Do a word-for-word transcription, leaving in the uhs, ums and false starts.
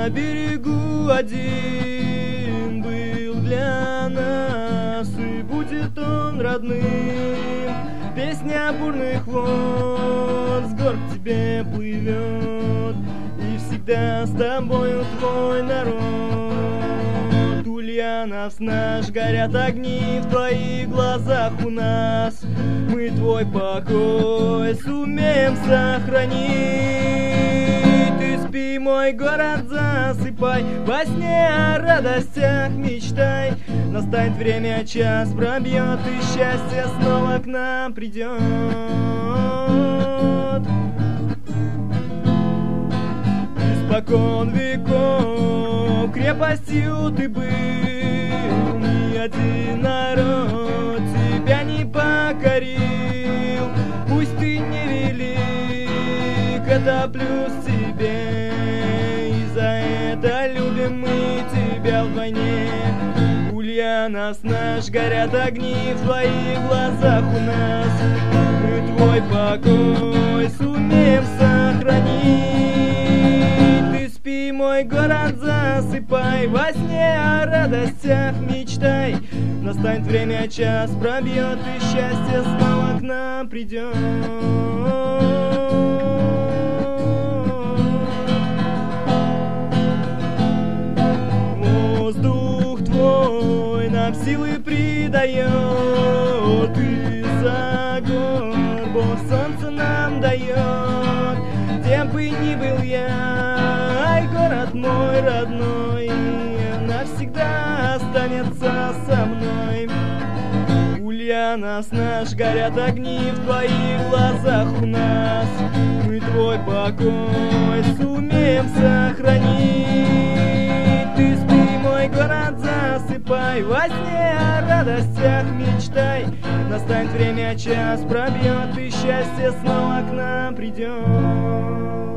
берегу один был для нас, и будет он родным. Песня бурных волн с гор к тебе плывет, и всегда с тобою твой народ. Ульяновск наш, горят огни в твоих глазах у нас. Мы твой покой сумеем сохранить. Ты спи, мой город, засыпай, во сне о радостях мечтай. Настанет время, час пробьет, и счастье снова к нам придет. Испокон веков крепостью ты был, ни один народ тебя не покорил. Пусть ты не велик, это плюс тебе, и за это любим мы тебя вдвойне. Ульяновск наш, горят огни в твоих глазах у нас. Мы твой покой сумеем сохранить. Ты спи, мой город, засыпай, во сне о радостях мечтай. Настанет время, час пробьет, и счастье снова к нам придет. Воздух твой нам силы придает, из-за гор Бог солнце нам дает. Где бы ни был я, ай, город мой родной, навсегда останется со мной. Ульяновск наш, горят огни в твоих глазах у нас. Мы твой покой сумеем сохранить. Ты спи, мой город, засыпай, во сне о радостях мечтай. Настанет время, час пробьет, и счастье снова к нам придет.